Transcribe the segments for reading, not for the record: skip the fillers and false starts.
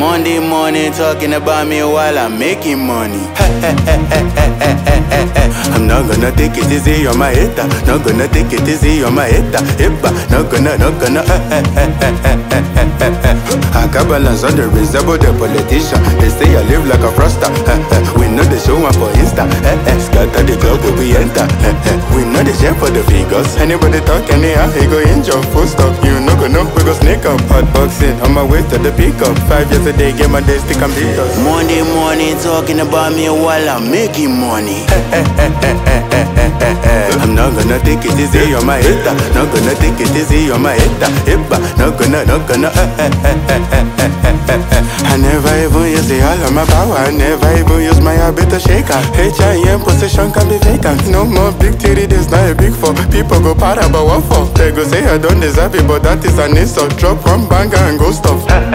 Monday morning talking about me while I'm making money. I'm not gonna take it easy on my hater. Not gonna take it easy on my hater. Not gonna. I got balance on the reservoir, the politician. They say I live like a froster. We know the show one for Insta. Scatter the club where we enter. We know the share for the figures. Anybody talk anyhow, he go injure. Full stop, you no go know, we go sneak up. Hot boxing, on my way to the pickup. 5 years a day, get my day stick and beat us. Monday morning talking about me while I'm making money. I'm not gonna take it easy on my hater. Not gonna take it easy on my hater. Not gonna. I never even use the all of my power. I never even use my habit to shake her. HIM position can be vacant. No more big titty, this not a big four. People go para, but what for? They go say I don't deserve it, but that is an insult. Drop one banger and go stop.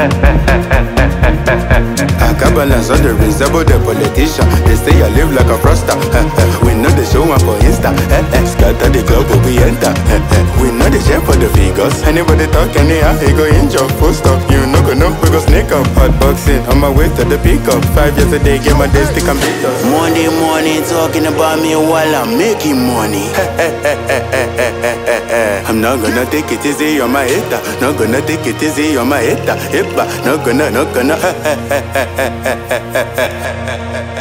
I got balance on the reservoir, the politician. They say I live like a froster. We know the show one for Insta. Scatter the club where we enter. We know the share for the figures. Anybody talk anyhow, he go injure. Full stop, you no go know, we go sneak up. Hot boxing, on my way to the pickup. 5 years a day, get my day stick and beat us. Monday morning talking about me while I'm making money. I'm not gonna take it easy on my hater. Not gonna take it easy on my hater. Not gonna.